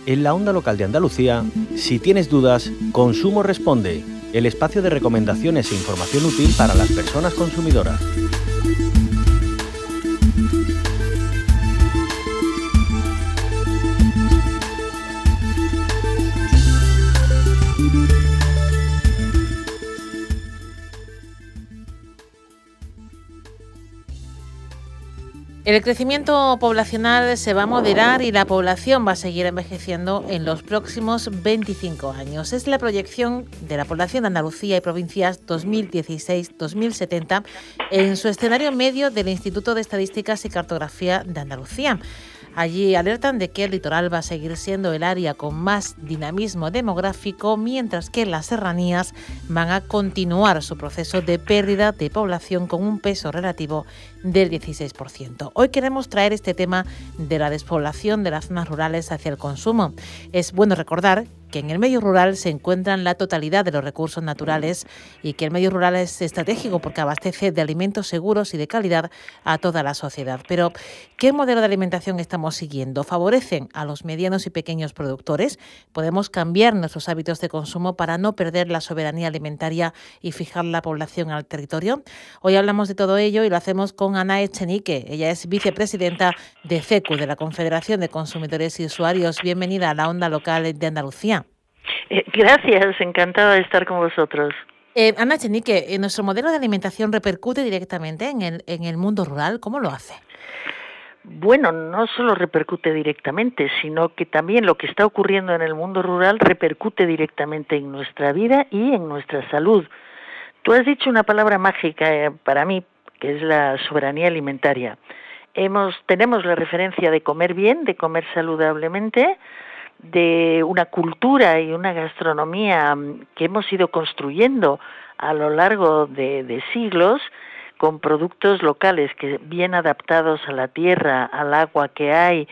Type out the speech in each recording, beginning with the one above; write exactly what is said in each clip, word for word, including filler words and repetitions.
En la onda local de Andalucía, si tienes dudas, Consumo Responde, el espacio de recomendaciones e información útil para las personas consumidoras. El crecimiento poblacional se va a moderar y la población va a seguir envejeciendo en los próximos veinticinco años. Es la proyección de la población de Andalucía y provincias dos mil dieciséis a dos mil setenta en su escenario medio del Instituto de Estadísticas y Cartografía de Andalucía. Allí alertan de que el litoral va a seguir siendo el área con más dinamismo demográfico, mientras que las serranías van a continuar su proceso de pérdida de población con un peso relativo del dieciséis por ciento. Hoy queremos traer este tema de la despoblación de las zonas rurales hacia el consumo. Es bueno recordar que en el medio rural se encuentran la totalidad de los recursos naturales y que el medio rural es estratégico porque abastece de alimentos seguros y de calidad a toda la sociedad. Pero, ¿qué modelo de alimentación estamos siguiendo? ¿Favorecen a los medianos y pequeños productores? ¿Podemos cambiar nuestros hábitos de consumo para no perder la soberanía alimentaria y fijar la población al territorio? Hoy hablamos de todo ello y lo hacemos con Ana Echenique. Ella es vicepresidenta de FECU, de la Confederación de Consumidores y Usuarios. Bienvenida a la onda local de Andalucía. Eh, gracias, encantada de estar con vosotros. Eh, Ana Echenique, ¿nuestro modelo de alimentación repercute directamente en el, en el mundo rural? ¿Cómo lo hace? Bueno, no solo repercute directamente, sino que también lo que está ocurriendo en el mundo rural repercute directamente en nuestra vida y en nuestra salud. Tú has dicho una palabra mágica eh, para mí, que es la soberanía alimentaria. Hemos, tenemos la referencia de comer bien, de comer saludablemente, de una cultura y una gastronomía que hemos ido construyendo a lo largo de, de siglos, con productos locales que bien adaptados a la tierra, al agua que hay,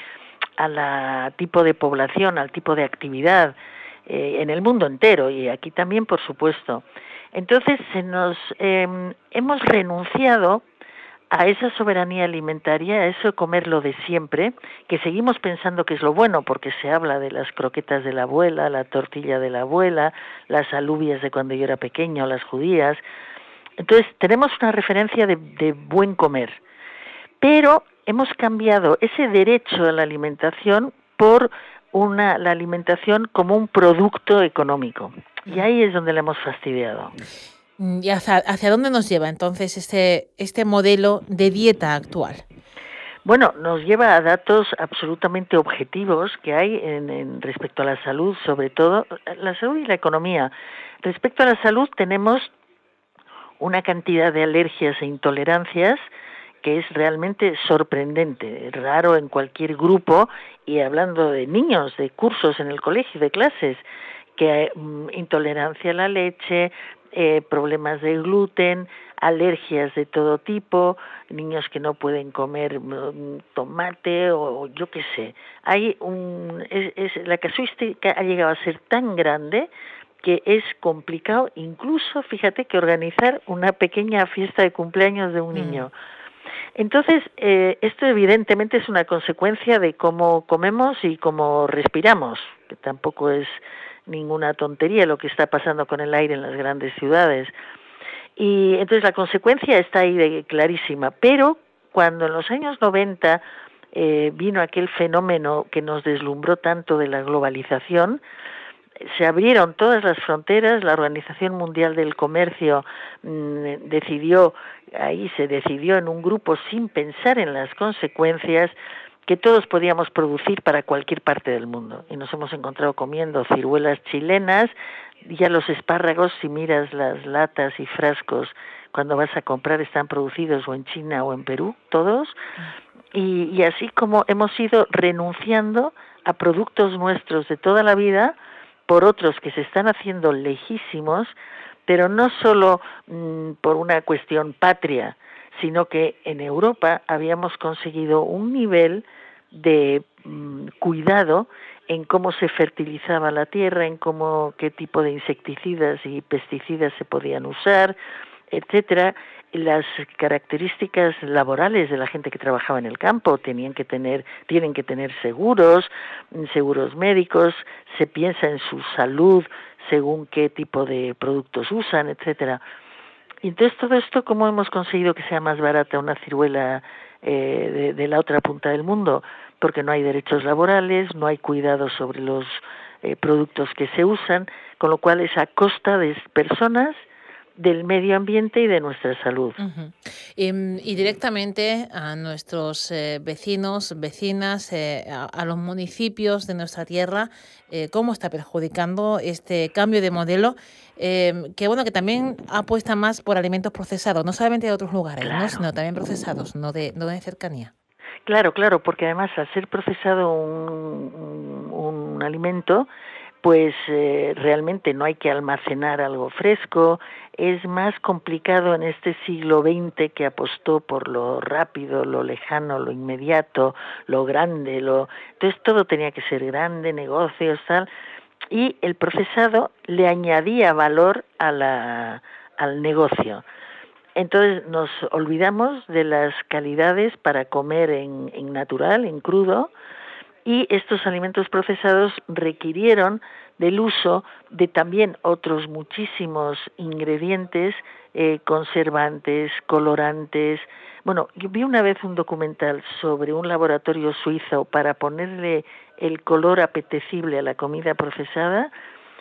al tipo de población, al tipo de actividad, eh, en el mundo entero y aquí también, por supuesto. Entonces, se nos eh, hemos renunciado a esa soberanía alimentaria, a eso comerlo de siempre, que seguimos pensando que es lo bueno, porque se habla de las croquetas de la abuela, la tortilla de la abuela, las alubias de cuando yo era pequeño, las judías. Entonces, tenemos una referencia de, de buen comer, pero hemos cambiado ese derecho a la alimentación por una, la alimentación como un producto económico, y ahí es donde le hemos fastidiado. ¿Y hacia, hacia dónde nos lleva entonces este, este modelo de dieta actual? Bueno, nos lleva a datos absolutamente objetivos que hay en, en respecto a la salud, sobre todo la salud y la economía. Respecto a la salud tenemos una cantidad de alergias e intolerancias que es realmente sorprendente, raro en cualquier grupo, y hablando de niños, de cursos en el colegio, de clases, que hay um, intolerancia a la leche, eh, problemas de gluten, alergias de todo tipo, niños que no pueden comer um, tomate o, o yo qué sé. Hay un, es, es, la casuística ha llegado a ser tan grande que es complicado incluso, fíjate, que organizar una pequeña fiesta de cumpleaños de un niño. Entonces, eh, esto evidentemente es una consecuencia de cómo comemos y cómo respiramos, que tampoco es ninguna tontería lo que está pasando con el aire en las grandes ciudades. Y entonces la consecuencia está ahí de, clarísima, pero cuando en los años noventa eh, vino aquel fenómeno que nos deslumbró tanto de la globalización, se abrieron todas las fronteras, la Organización Mundial del Comercio mmm, decidió, ahí se decidió en un grupo sin pensar en las consecuencias, que todos podíamos producir para cualquier parte del mundo. Y nos hemos encontrado comiendo ciruelas chilenas, ya los espárragos, si miras las latas y frascos, cuando vas a comprar están producidos o en China o en Perú, todos. Y, y así como hemos ido renunciando a productos nuestros de toda la vida, por otros que se están haciendo lejísimos, pero no solo mmm, por una cuestión patria, sino que en Europa habíamos conseguido un nivel de mmm, cuidado en cómo se fertilizaba la tierra, en cómo qué tipo de insecticidas y pesticidas se podían usar, etcétera, las características laborales de la gente que trabajaba en el campo, tenían que tener, tienen que tener seguros, seguros médicos, se piensa en su salud según qué tipo de productos usan, etcétera. Y entonces todo esto, ¿cómo hemos conseguido que sea más barata una ciruela eh, de, de la otra punta del mundo? Porque no hay derechos laborales, no hay cuidado sobre los eh, productos que se usan, con lo cual es a costa de personas, del medio ambiente y de nuestra salud. Uh-huh. Y, y directamente a nuestros eh, vecinos, vecinas, eh, a, a los municipios de nuestra tierra, eh, cómo está perjudicando este cambio de modelo, eh, que bueno, que también apuesta más por alimentos procesados, no solamente de otros lugares, Claro. ¿no? Sino también procesados, no de, no de cercanía. Claro, claro, porque además al ser procesado un, un, un alimento, pues eh, realmente no hay que almacenar algo fresco, es más complicado en este siglo veinte que apostó por lo rápido, lo lejano, lo inmediato, lo grande, lo entonces todo tenía que ser grande, negocios, tal, y el procesado le añadía valor a la, al negocio. Entonces nos olvidamos de las calidades para comer en, en natural, en crudo, y estos alimentos procesados requirieron del uso de también otros muchísimos ingredientes, eh, conservantes, colorantes. Bueno, yo vi una vez un documental sobre un laboratorio suizo para ponerle el color apetecible a la comida procesada,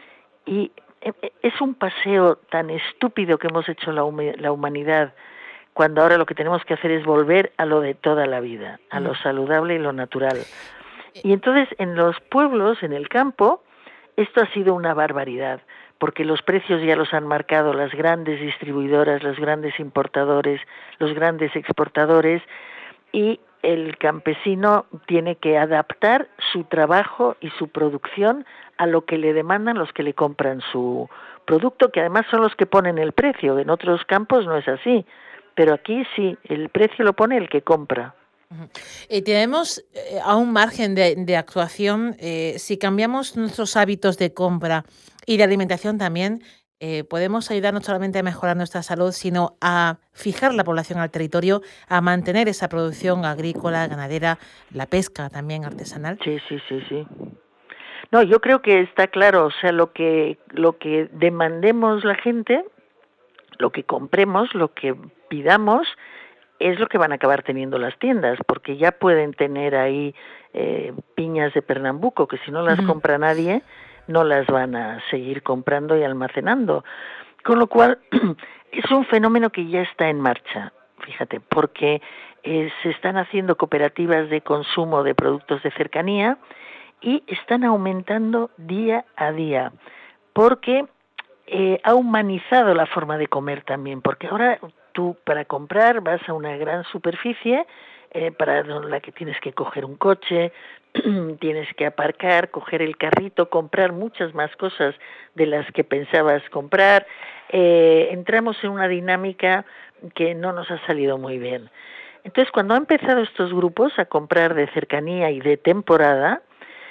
y es un paseo tan estúpido que hemos hecho la, la humanidad, cuando ahora lo que tenemos que hacer es volver a lo de toda la vida, a lo saludable y lo natural. Y entonces en los pueblos, en el campo, esto ha sido una barbaridad, porque los precios ya los han marcado las grandes distribuidoras, los grandes importadores, los grandes exportadores, y el campesino tiene que adaptar su trabajo y su producción a lo que le demandan los que le compran su producto, que además son los que ponen el precio. En otros campos no es así, pero aquí sí, el precio lo pone el que compra. Uh-huh. Eh, tenemos eh, aún margen de, de actuación eh, si cambiamos nuestros hábitos de compra y de alimentación también. Eh, podemos ayudar no solamente a mejorar nuestra salud, sino a fijar la población al territorio, a mantener esa producción agrícola, ganadera, la pesca también artesanal. Sí, sí, sí, sí. No, yo creo que está claro, o sea, lo que lo que demandemos la gente, lo que compremos, lo que pidamos, es lo que van a acabar teniendo las tiendas, porque ya pueden tener ahí eh, piñas de Pernambuco, que si no las uh-huh. compra nadie, no las van a seguir comprando y almacenando. Con lo cual, es un fenómeno que ya está en marcha, fíjate, porque eh, se están haciendo cooperativas de consumo de productos de cercanía y están aumentando día a día, porque eh, ha humanizado la forma de comer también, porque ahora tú para comprar vas a una gran superficie eh, para la que tienes que coger un coche, tienes que aparcar, coger el carrito, comprar muchas más cosas de las que pensabas comprar. Eh, entramos en una dinámica que no nos ha salido muy bien. Entonces, cuando han empezado estos grupos a comprar de cercanía y de temporada,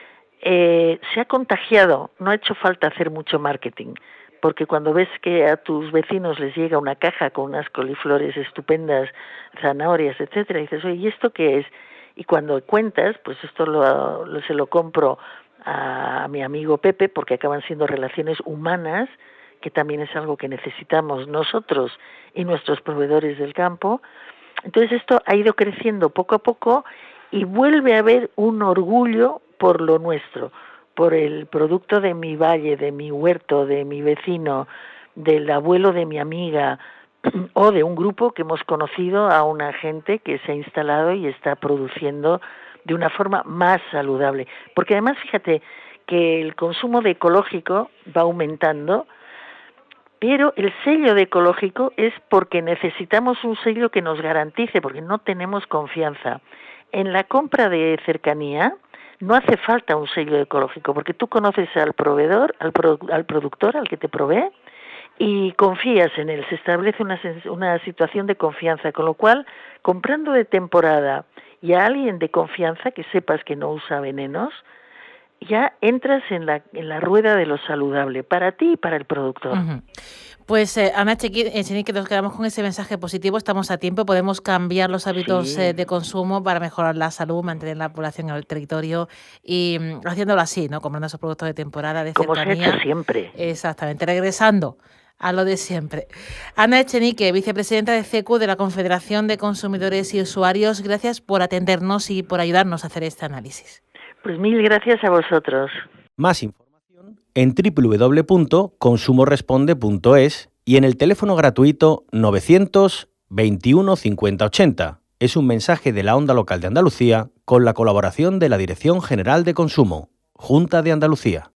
eh, se ha contagiado, no ha hecho falta hacer mucho marketing, porque cuando ves que a tus vecinos les llega una caja con unas coliflores estupendas, zanahorias, etcétera, y dices, oye, ¿y esto qué es? Y cuando cuentas, pues esto lo, lo, se lo compro a, a mi amigo Pepe, porque acaban siendo relaciones humanas, que también es algo que necesitamos nosotros y nuestros proveedores del campo. Entonces esto ha ido creciendo poco a poco y vuelve a haber un orgullo por lo nuestro, por el producto de mi valle, de mi huerto, de mi vecino, del abuelo de mi amiga, o de un grupo que hemos conocido a una gente que se ha instalado y está produciendo de una forma más saludable. Porque además, fíjate, que el consumo de ecológico va aumentando, pero el sello de ecológico es porque necesitamos un sello que nos garantice, porque no tenemos confianza. En la compra de cercanía no hace falta un sello ecológico, porque tú conoces al proveedor, al, pro, al productor, al que te provee, y confías en él, se establece una, una situación de confianza, con lo cual, comprando de temporada y a alguien de confianza que sepas que no usa venenos, ya entras en la, en la rueda de lo saludable, para ti y para el productor. Uh-huh. Pues eh, Ana Echenique, nos quedamos con ese mensaje positivo, estamos a tiempo, podemos cambiar los hábitos sí. eh, de consumo para mejorar la salud, mantener la población en el territorio y mm, haciéndolo así, ¿no? Comprando esos productos de temporada, de Como cercanía. Como se ha hecho siempre. Exactamente, regresando a lo de siempre. Ana Echenique, vicepresidenta de C E C U, de la Confederación de Consumidores y Usuarios, gracias por atendernos y por ayudarnos a hacer este análisis. Pues mil gracias a vosotros. Más información en doble u doble u doble u punto consumo responde punto es y en el teléfono gratuito novecientos veintiuno cincuenta ochenta. Es un mensaje de la Onda Local de Andalucía con la colaboración de la Dirección General de Consumo, Junta de Andalucía.